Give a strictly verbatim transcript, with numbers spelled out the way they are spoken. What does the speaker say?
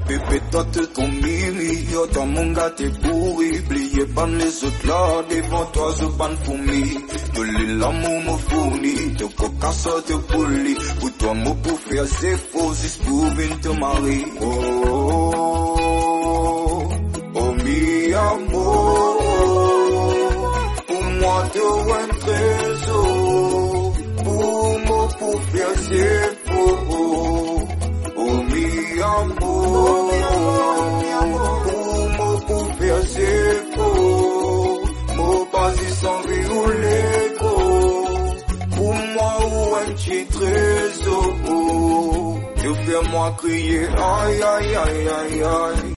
Bébé, toi, t'es ton mimi, yo, dans mon gars, t'es pourri. Oubliez pas les autres là, devant toi, je ban fourmi. De l'amour me fournit, de coca, ça te poli. Pour toi, moi, pour faire c'est faux, juste pour venir te marier. Oh, oh, oh, oh, mi amour. Pour moi, te un trésor. Pour moi, pour faire c'est faux. Oh, mi amour. Pour moi, pour faire c'est faux. Mon basi sans violer. Pour moi, ou un petit trésor. Tu fais moi crier, aïe, aïe, aïe, aïe, aïe.